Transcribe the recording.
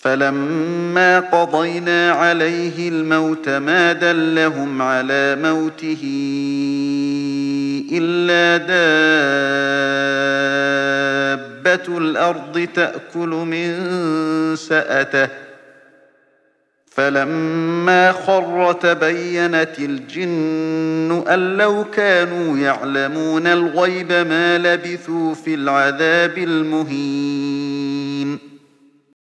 فلما قضينا عليه الموت ما دلهم على موته إلا دابة الأرض تأكل من سأته فلما خر تبينت الجن أن لو كانوا يعلمون الغيب ما لبثوا في العذاب المهين.